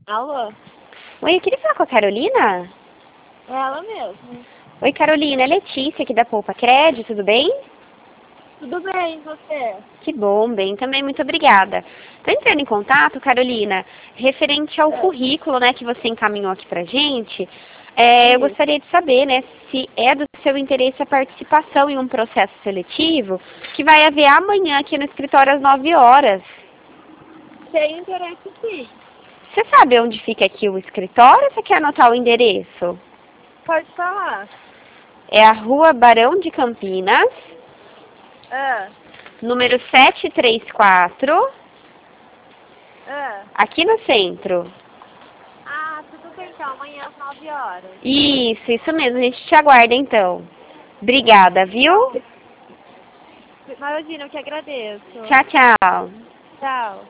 Alô? Oi, eu queria falar com a Carolina. É ela mesmo. Oi, Carolina, é Letícia aqui da Poupa Crédito, tudo bem? Tudo bem, e você? Que bom, bem também, muito obrigada. Estou entrando em contato, Carolina, referente ao currículo, né, que você encaminhou aqui pra gente. Eu Isso. gostaria de saber, né, se é do seu interesse a participação em um processo seletivo que vai haver amanhã aqui no escritório às 9 horas. Tem interesse sim. Você sabe onde fica aqui o escritório ou você quer anotar o endereço? Pode falar. É a Rua Barão de Campinas, Ah, número 734, ah. aqui no centro. Ah, tudo bem então, amanhã às 9 horas. Isso mesmo, a gente te aguarda então. Obrigada, viu? Então, imagina, eu que agradeço. Tchau, tchau. Tchau.